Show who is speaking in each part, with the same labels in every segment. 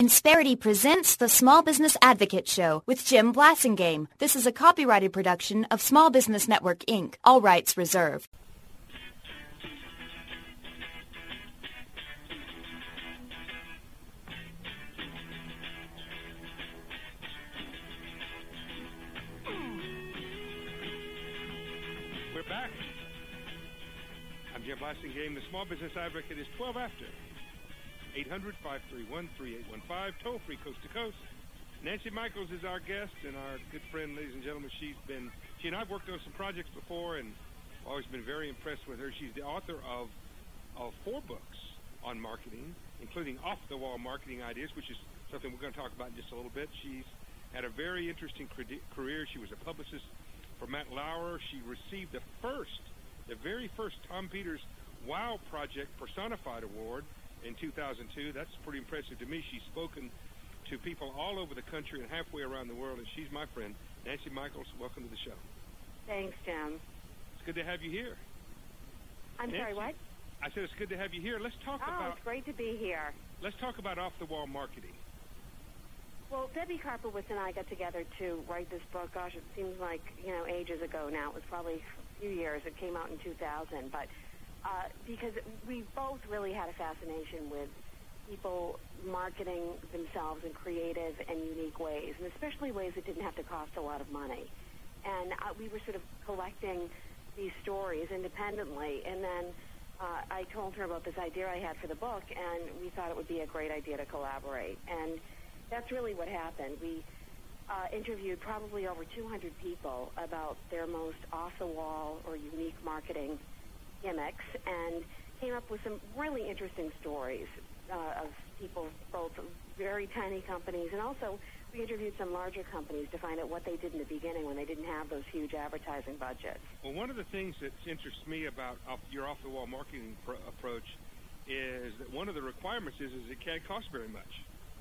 Speaker 1: Insperity presents the Small Business Advocate Show with Jim Blasingame. This is a copyrighted production of Small Business Network, Inc., all rights reserved.
Speaker 2: We're back. I'm Jim Blasingame. The Small Business Advocate is 12 after. 800-531-3815, toll-free coast to coast. Nancy Michaels is our guest and our good friend, ladies and gentlemen. She and I've worked on some projects before and always been very impressed with her. She's the author of 4 books on marketing, including off-the-wall marketing ideas, which is something we're going to talk about in just a little bit. She's had a very interesting career. She was a publicist for Matt Lauer. She received the very first Tom Peters Wow Project Personified Award in 2002. That's pretty impressive to me. She's spoken to people all over the country and halfway around the world, and she's my friend. Nancy Michaels, welcome to the show.
Speaker 3: Thanks, Jim.
Speaker 2: It's good to have you here.
Speaker 3: I'm
Speaker 2: Nancy,
Speaker 3: sorry, what?
Speaker 2: I said it's good to have you here. Let's talk about...
Speaker 3: it's great to be here.
Speaker 2: Let's talk about off-the-wall marketing.
Speaker 3: Well, Debbie Karpowitz and I got together to write this book. Gosh, it seems like, ages ago now. It was probably a few years. It came out in 2000, but because we both really had a fascination with people marketing themselves in creative and unique ways, and especially ways that didn't have to cost a lot of money. And we were sort of collecting these stories independently, and then I told her about this idea I had for the book, and we thought it would be a great idea to collaborate. And that's really what happened. We interviewed probably over 200 people about their most off-the-wall or unique marketing gimmicks and came up with some really interesting stories of people, both very tiny companies, and also we interviewed some larger companies to find out what they did in the beginning when they didn't have those huge advertising budgets.
Speaker 2: Well, one of the things that interests me about your off-the-wall marketing approach is that one of the requirements is it can't cost very much.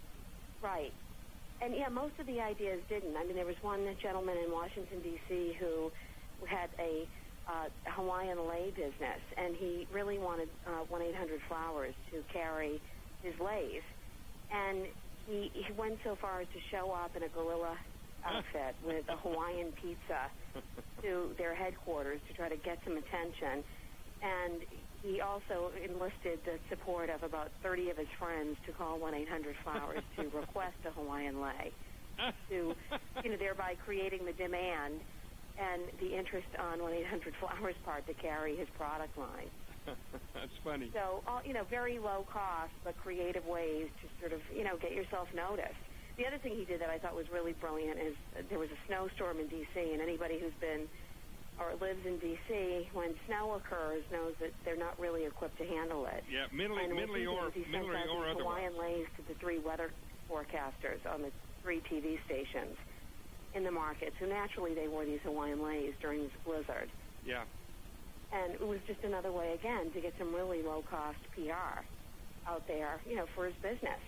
Speaker 3: Right. And, most of the ideas didn't. I mean, there was one gentleman in Washington, D.C. who had a Hawaiian lei business, and he really wanted 1-800-Flowers to carry his leis. And he went so far as to show up in a gorilla outfit with a Hawaiian pizza to their headquarters to try to get some attention. And he also enlisted the support of about 30 of his friends to call 1-800-Flowers to request a Hawaiian lei, to, thereby creating the demand and the interest on 1-800-Flowers' part to carry his product line.
Speaker 2: That's funny.
Speaker 3: So, very low cost but creative ways to sort of, get yourself noticed. The other thing he did that I thought was really brilliant is there was a snowstorm in D.C., and anybody who's been or lives in D.C., when snow occurs, knows that they're not really equipped to handle it.
Speaker 2: Yeah, mentally or otherwise.
Speaker 3: Hawaiian leis to the 3 weather forecasters on the 3 TV stations in the market. So naturally they wore these Hawaiian leis during this blizzard.
Speaker 2: Yeah.
Speaker 3: And it was just another way, again, to get some really low-cost PR out there, for his business.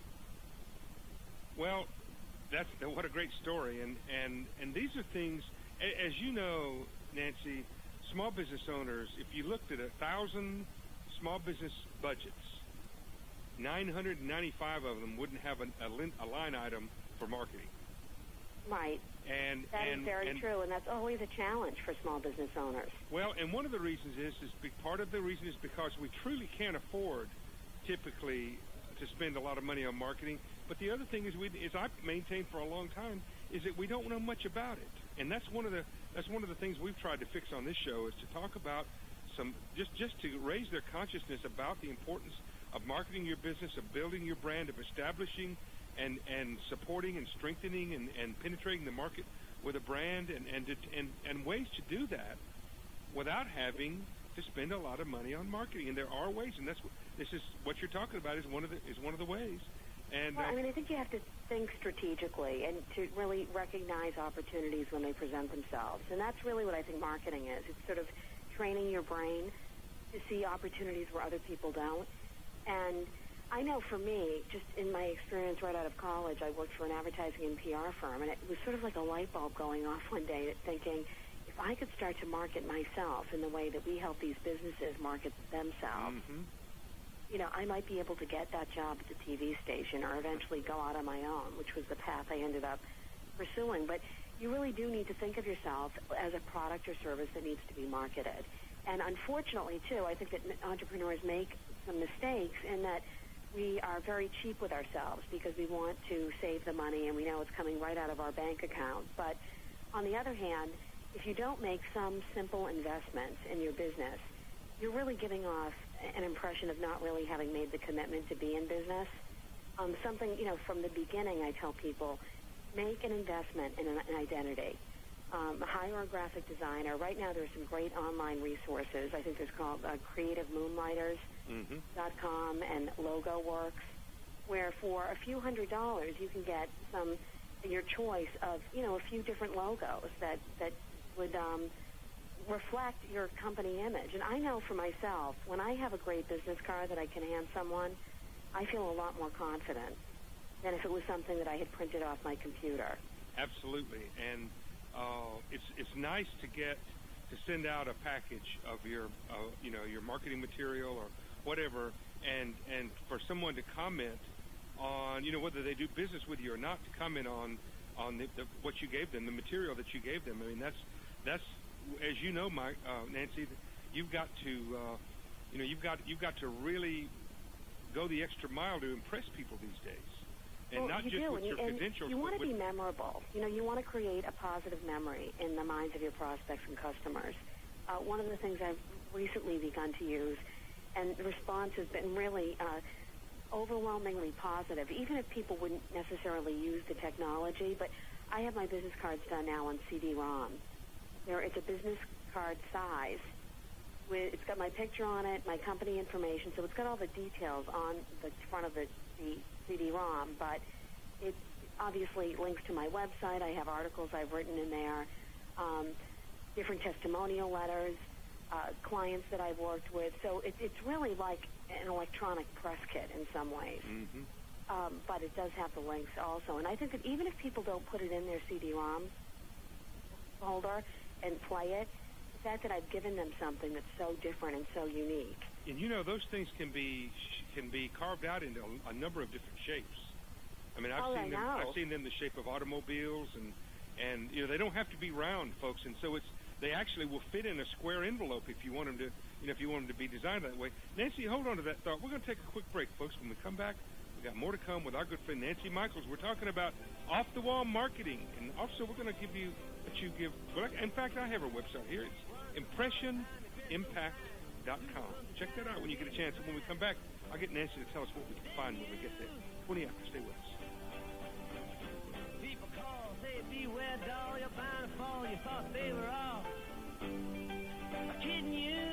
Speaker 2: Well, what a great story. And these are things, as you know, Nancy, small business owners, if you looked at 1,000 small business budgets, 995 of them wouldn't have a line item for marketing.
Speaker 3: Right. That is very true, and that's always a challenge for small business owners.
Speaker 2: Well, and one of the reasons part of the reason is because we truly can't afford, typically, to spend a lot of money on marketing. But the other thing is, as I've maintained for a long time, is that we don't know much about it, and that's one of the things we've tried to fix on this show is to talk about just to raise their consciousness about the importance of marketing your business, of building your brand, of establishing and supporting and strengthening and penetrating the market with a brand and ways to do that without having to spend a lot of money on marketing. And there are ways, and this is what you're talking about is one of the ways. And
Speaker 3: I think you have to think strategically and to really recognize opportunities when they present themselves. And that's really what I think marketing is. It's sort of training your brain to see opportunities where other people don't. And I know for me, just in my experience right out of college, I worked for an advertising and PR firm, and it was sort of like a light bulb going off one day thinking, if I could start to market myself in the way that we help these businesses market themselves, I might be able to get that job at the TV station or eventually go out on my own, which was the path I ended up pursuing. But you really do need to think of yourself as a product or service that needs to be marketed. And unfortunately, too, I think that entrepreneurs make some mistakes in that we are very cheap with ourselves because we want to save the money and we know it's coming right out of our bank account. But on the other hand, if you don't make some simple investments in your business, you're really giving off an impression of not really having made the commitment to be in business. Something, from the beginning I tell people, make an investment in an identity. Hire a graphic designer. Right now there's some great online resources. I think there's called CreativeMoonlighters.com and LogoWorks, where for a few $100s you can get your choice of, a few different logos that would reflect your company image. And I know for myself, when I have a great business card that I can hand someone, I feel a lot more confident than if it was something that I had printed off my computer.
Speaker 2: Absolutely. And it's nice to send out a package of your your marketing material or whatever, and for someone to comment on whether they do business with you or not, to comment on what you gave them, the material that you gave them. I mean, that's as you know, Nancy, you've got to you've got to really go the extra mile to impress people these days. And not just with your credentials.
Speaker 3: You want to be memorable. You want to create a positive memory in the minds of your prospects and customers. One of the things I've recently begun to use, and the response has been really overwhelmingly positive, even if people wouldn't necessarily use the technology, but I have my business cards done now on CD-ROM. It's a business card size. It's got my picture on it, my company information, so it's got all the details on the front of the CD-ROM, but it obviously links to my website. I have articles I've written in there, different testimonial letters, clients that I've worked with. So it's really like an electronic press kit in some ways.
Speaker 2: Mm-hmm.
Speaker 3: But it does have the links also. And I think that even if people don't put it in their CD-ROM folder and play it, the fact that I've given them something that's so different and so unique.
Speaker 2: And those things can be carved out into a number of different shapes. I mean, I've seen them in the shape of automobiles, and they don't have to be round, folks. And so they actually will fit in a square envelope if you want them to, if you want them to be designed that way. Nancy, hold on to that thought. We're going to take a quick break, folks. When we come back, we got more to come with our good friend Nancy Michaels. We're talking about off-the-wall marketing, and also we're going to give you what you give. In fact, I have her website here. It's ImpressionImpact.com. Check that out when you get a chance. And when we come back, I'll get Nancy to tell us what we can find when we get there. 20 after. Stay with us.
Speaker 4: People call, say, beware, doll, you're bound to fall. You thought they were all kidding you.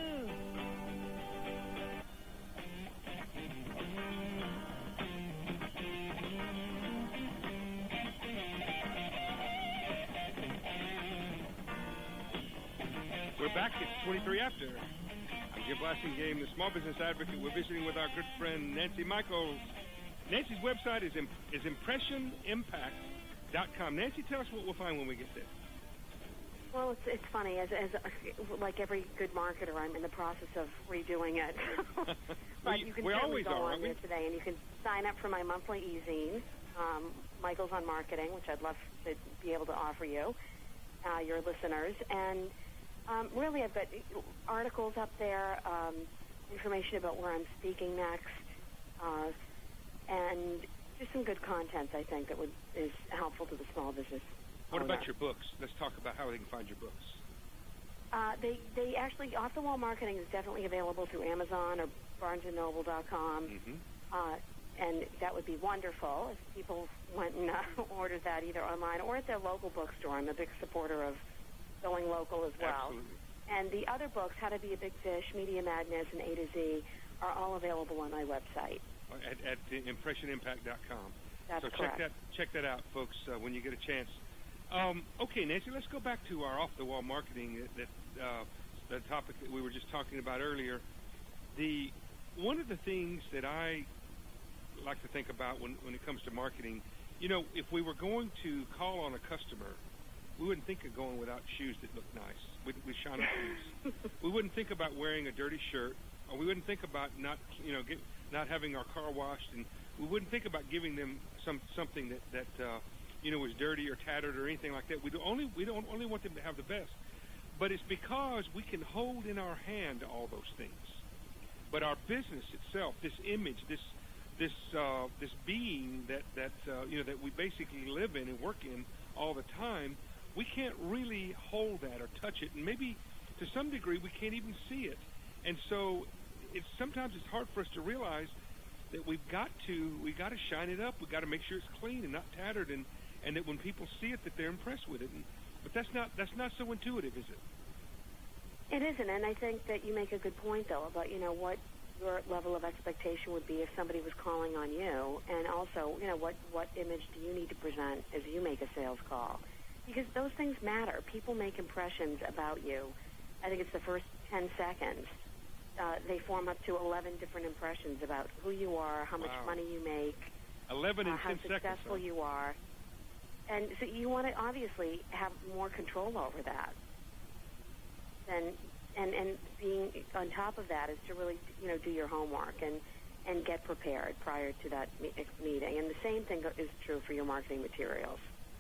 Speaker 2: We're back at 23 after. I'm Jim Blasingame, the small business advocate. We're visiting with our good friend Nancy Michaels. Nancy's website is ImpressionImpact.com. Nancy, tell us what we'll find when we get there.
Speaker 3: Well, it's funny. As like every good marketer, I'm in the process of redoing it. But you can certainly go on there today, and you can sign up for my monthly e-zine, Michaels on Marketing, which I'd love to be able to offer you, your listeners. And really, I've got articles up there, information about where I'm speaking next, and just some good content, I think, that is helpful to the small business
Speaker 2: What about your books? Let's talk about how they can find your books.
Speaker 3: They actually, Off the Wall Marketing is definitely available through Amazon or BarnesandNoble.com, and that would be wonderful if people went and ordered that either online or at their local bookstore. I'm a big supporter of going local as well.
Speaker 2: Absolutely.
Speaker 3: And the other books, How to Be a Big Fish, Media Madness, and A to Z, are all available on my website.
Speaker 2: At ImpressionImpact.com.
Speaker 3: That's
Speaker 2: so
Speaker 3: correct.
Speaker 2: check that out, folks, when you get a chance. Okay, Nancy, let's go back to our off-the-wall marketing, the topic that we were just talking about earlier. One of the things that I like to think about when it comes to marketing, if we were going to call on a customer, we wouldn't think of going without shoes that look nice, with shiny shoes. We wouldn't think about wearing a dirty shirt, or we wouldn't think about not not having our car washed, and we wouldn't think about giving them something that was dirty or tattered or anything like that. We don't only want them to have the best, but it's because we can hold in our hand all those things. But our business itself, this image, this being that we basically live in and work in all the time, we can't really hold that or touch it, and maybe to some degree we can't even see it. And so sometimes it's hard for us to realize that we got to shine it up. We've got to make sure it's clean and not tattered, and that when people see it, that they're impressed with it. But that's not so intuitive, is it?
Speaker 3: It isn't, and I think that you make a good point, though, about what your level of expectation would be if somebody was calling on you, and also what image do you need to present as you make a sales call, because those things matter. People make impressions about you. I think it's the first 10 seconds. They form up to 11 different impressions about who you are, how much money you make,
Speaker 2: 11 in 10
Speaker 3: how successful you are. And so you want to obviously have more control over that. And being on top of that is to really, do your homework and get prepared prior to that meeting. And the same thing is true for your marketing materials.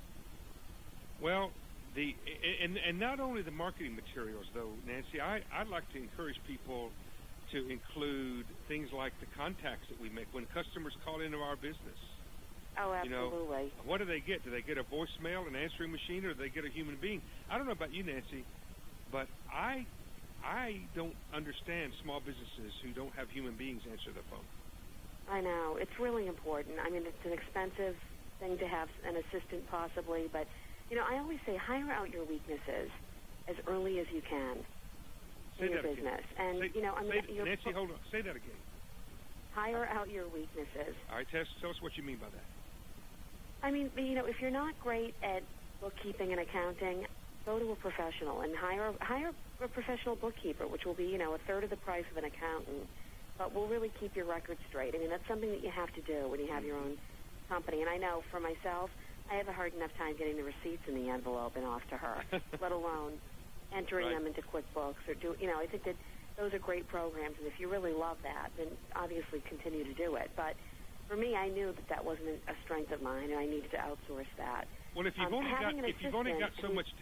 Speaker 2: Well, and not only the marketing materials, though, Nancy, I'd like to encourage people to include things like the contacts that we make when customers call into our business.
Speaker 3: Oh, absolutely.
Speaker 2: What do they get? Do they get a voicemail, an answering machine, or do they get a human being? I don't know about you, Nancy, but I don't understand small businesses who don't have human beings answer the phone.
Speaker 3: I know. It's really important. I mean, it's an expensive thing to have an assistant possibly, but, I always say hire out your weaknesses as early as you can in your business. And,
Speaker 2: Nancy, hold on. Say that again.
Speaker 3: Hire out your weaknesses.
Speaker 2: All right, tell us what you mean by that.
Speaker 3: I mean, if you're not great at bookkeeping and accounting, go to a professional and hire a professional bookkeeper, which will be, a third of the price of an accountant, but will really keep your records straight. I mean, that's something that you have to do when you have your own company. And I know for myself, I have a hard enough time getting the receipts in the envelope and off to her, let alone entering them into QuickBooks or I think that those are great programs, and if you really love that, then obviously continue to do it. But for me, I knew that wasn't a strength of mine, and I needed to outsource that.
Speaker 2: Well, if you've only got so much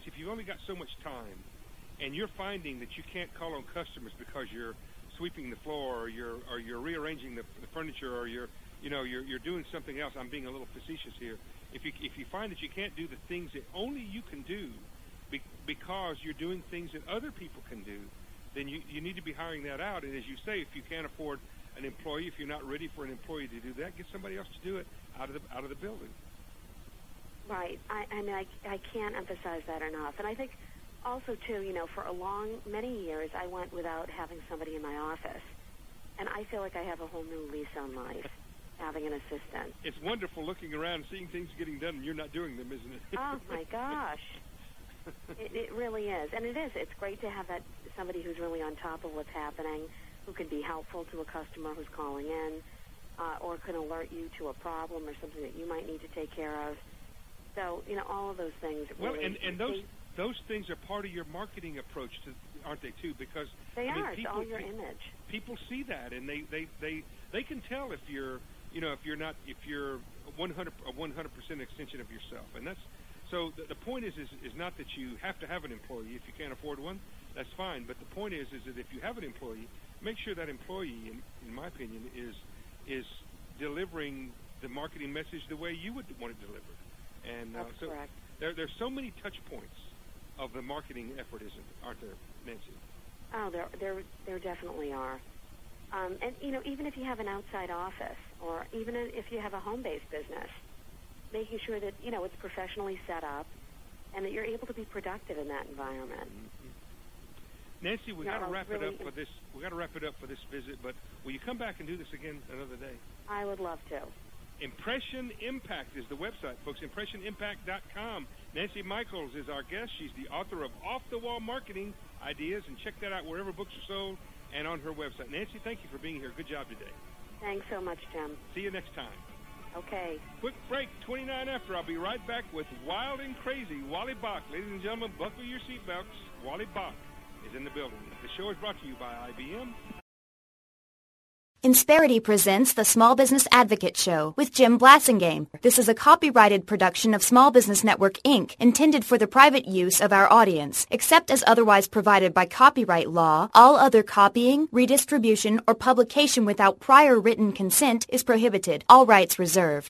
Speaker 2: time, and you're finding that you can't call on customers because you're sweeping the floor, or you're rearranging the furniture, or you're doing something else. I'm being a little facetious here. If you find that you can't do the things that only you can do because you're doing things that other people can do, then you need to be hiring that out. And as you say, if you can't afford an employee, if you're not ready for an employee to do that, get somebody else to do it out of the building.
Speaker 3: Right. I can't emphasize that enough. And I think also, too, for many years, I went without having somebody in my office. And I feel like I have a whole new lease on life, having an assistant.
Speaker 2: It's wonderful looking around, seeing things getting done, and you're not doing them, isn't it?
Speaker 3: Oh, my gosh. It really is. And it is. It's great to have somebody who's really on top of what's happening, who can be helpful to a customer who's calling in, or can alert you to a problem or something that you might need to take care of. So, all of those things.
Speaker 2: Well, really, and those things are part of your marketing approach, aren't they, too? Because
Speaker 3: it's all your image.
Speaker 2: People see that, and they can tell if you're 100% extension of yourself, and that's. So the point is not that you have to have an employee. If you can't afford one, that's fine. But the point is that if you have an employee, make sure that employee, in my opinion, is delivering the marketing message the way you would want it delivered. And
Speaker 3: that's
Speaker 2: so
Speaker 3: correct.
Speaker 2: There's so many touch points of the marketing effort, aren't there, Nancy?
Speaker 3: Oh, there definitely are. And even if you have an outside office, or even if you have a home-based business, making sure that it's professionally set up, and that you're able to be productive in that environment.
Speaker 2: Mm-hmm. Nancy, we got to wrap it up for this. We got to wrap it up for this visit. But will you come back and do this again another day?
Speaker 3: I would love to.
Speaker 2: Impression Impact is the website, folks. ImpressionImpact.com. Nancy Michaels is our guest. She's the author of Off the Wall Marketing Ideas, and check that out wherever books are sold and on her website. Nancy, thank you for being here. Good job today.
Speaker 3: Thanks so much, Jim.
Speaker 2: See you next time.
Speaker 3: Okay.
Speaker 2: Quick break, 29 after. I'll be right back with Wild and Crazy, Wally Bach. Ladies and gentlemen, buckle your seatbelts. Wally Bach is in the building. The show is brought to you by IBM.
Speaker 1: Insperity presents the Small Business Advocate Show with Jim Blasingame. This is a copyrighted production of Small Business Network, Inc., intended for the private use of our audience. Except as otherwise provided by copyright law, all other copying, redistribution, or publication without prior written consent is prohibited. All rights reserved.